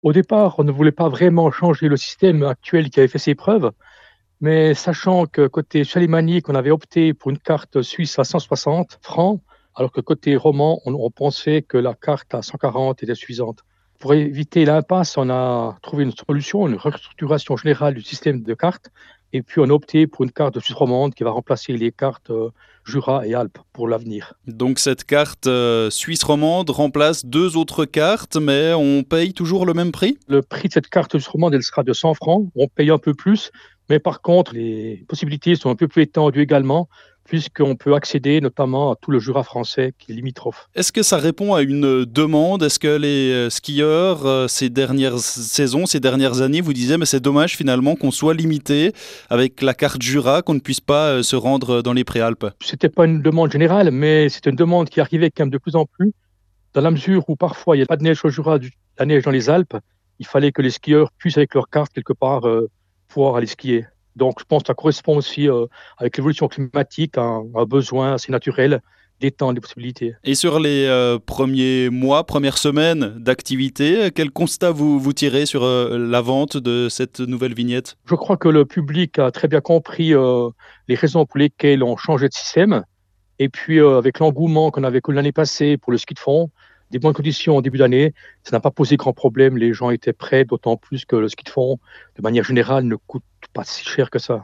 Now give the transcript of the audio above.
Au départ, on ne voulait pas vraiment changer le système actuel qui avait fait ses preuves, mais sachant que côté Chalimanique, on avait opté pour une carte suisse à 160 francs, alors que côté roman, on pensait que la carte à 140 était suffisante. Pour éviter l'impasse, on a trouvé une solution, une restructuration générale du système de cartes, et puis on a opté pour une carte suisse romande qui va remplacer les cartes Jura et Alpes pour l'avenir. Donc cette carte suisse romande remplace deux autres cartes, mais on paye toujours le même prix? Le prix de cette carte suisse romande, elle sera de 100 francs. On paye un peu plus, mais par contre, les possibilités sont un peu plus étendues également, puisqu'on peut accéder notamment à tout le Jura français qui est limitrophe. Est-ce que ça répond à une demande? Est-ce que les skieurs, ces dernières saisons, ces dernières années, vous disaient mais c'est dommage finalement qu'on soit limité avec la carte Jura, qu'on ne puisse pas se rendre dans les Préalpes? C'était pas une demande générale, mais c'est une demande qui arrivait quand même de plus en plus, dans la mesure où parfois il n'y a pas de neige au Jura, la neige dans les Alpes. Il fallait que les skieurs puissent, avec leur carte, quelque part, pouvoir aller skier. Donc je pense que ça correspond aussi, avec l'évolution climatique, à un besoin assez naturel d'étendre les possibilités. Et sur les premiers mois, premières semaines d'activité, quel constat vous tirez sur la vente de cette nouvelle vignette? Je crois que le public a très bien compris les raisons pour lesquelles on changeait de système. Et puis, avec l'engouement qu'on avait connu l'année passée pour le ski de fond, des bonnes conditions en début d'année, ça n'a pas posé grand problème. Les gens étaient prêts, d'autant plus que le ski de fond, de manière générale, ne coûte pas si cher que ça.